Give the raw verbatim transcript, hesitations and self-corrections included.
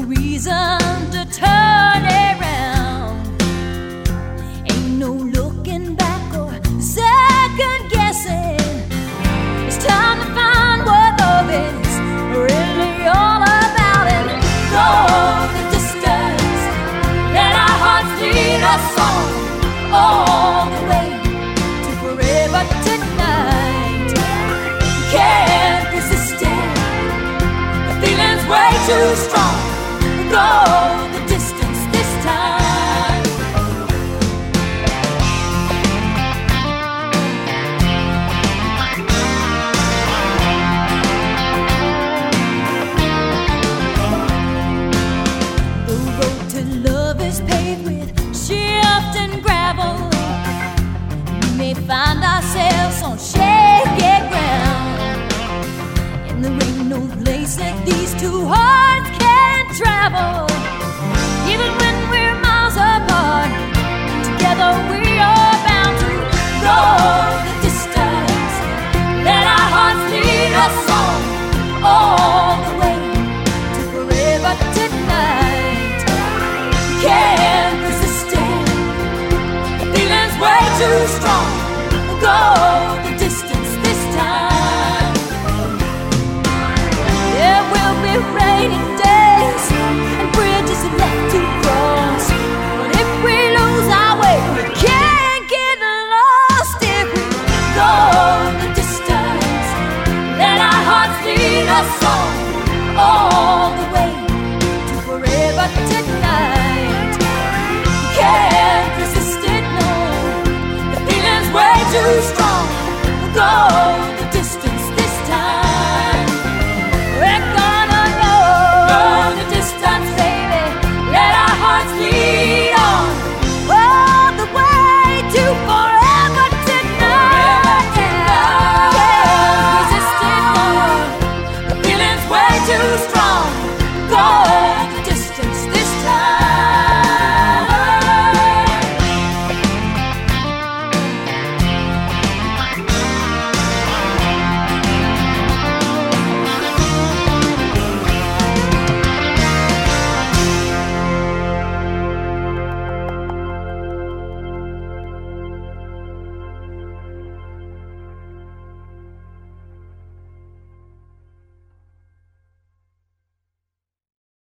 reason to turn around. Ain't no looking back or second guessing. It's time to find what love is really all about and go the distance. Let our hearts lead us on all the way to forever tonight. Can't resist it. The feeling's way too strong. Go the distance this time. The road to love is paved with shift and gravel. We may find ourselves on shaky ground, and there ain't no place that these two hearts can travel.